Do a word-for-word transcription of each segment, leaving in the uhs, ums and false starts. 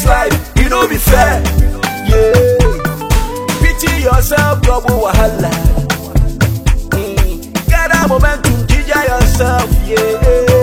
life, you know be fair. Yeah. Pity yourself, trouble wahala. Mm. Gather momentum, ginger yourself, yeah.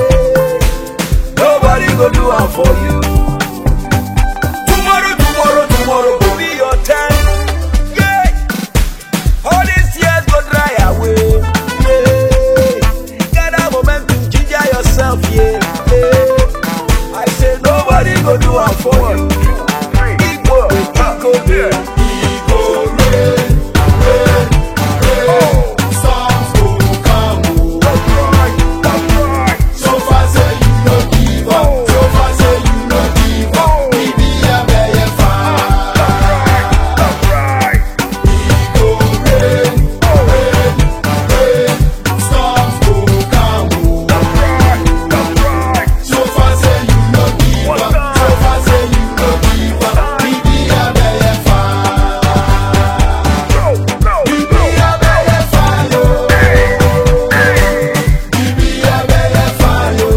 Nobody go do it for you. Tomorrow, tomorrow, tomorrow will be your time. Yeah. All these tears go dry away. Yeah. Gather momentum, ginger yourself, yeah. Yeah. I say nobody go do it for you. Ego, ego, yeah. Ego, rain, rain, rain. Storms go come. That's right, that's right. So far say you no give up. So far say you no give up. We be a better fan. That's right. Ego, rain, rain, rain. Storms go come. That's right, that's right. So far say you no give up. So far say you no give up. We be a better fan. No, no, We be a better fan, oh. We be a better fan, oh.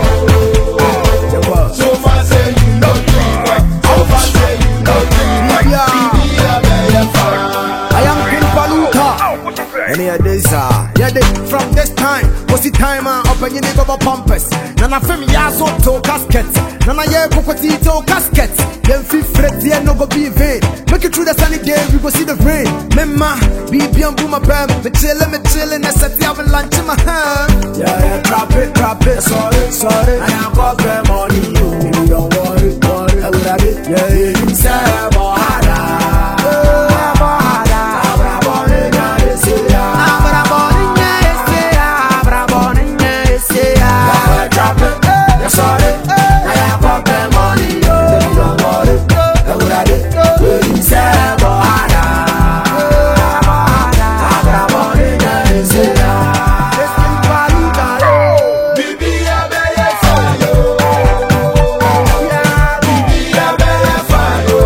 So far say you no give up. So far say you no give up. We be a better fan. I am King Paluta. Any of this, ah, yeah, they, from this time, what's the time, ah, up and you need over pumpers. Nana femi ya so to casket. Nana ye kokoti to casket. Then fi fret, yeah, no go be vain. Make it through the sunny day, we go see the rain. Memma, be beyond boom, my bam. Me chillin', me chillin', I set the oven lunch in my hand. Yeah, yeah, drop it, drop it, sorry, sorry. I am got the money, you don't worry, worry. I would have it, yeah, yeah, you say, Mohada. Drop it, yeah, sorry. I have got the money, yo. You don't worry, I would have it. You say, Mohada. I got money, yeah, you say, We be a better fan, yo. We be a better fan, yo.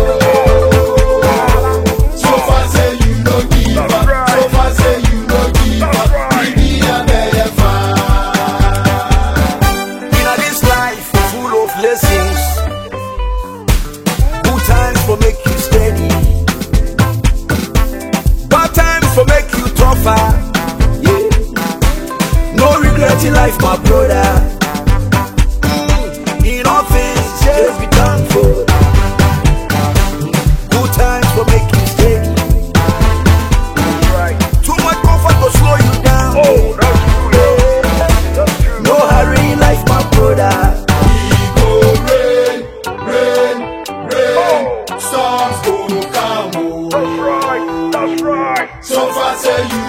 So far say you no give up. So far say you no give up. We be a better fan. In this life full of lessons, good times for make you steady, bad times for make you tougher. Yeah. No regret in life, my brother. Mm. In all things, just be thankful. Good times for make you steady. Right. Too much comfort will slow you down. Oh, that's true. That's true. No hurry in life, my brother. Ego, rain, rain, rain. Storms go come. That's right, that's right. So far say you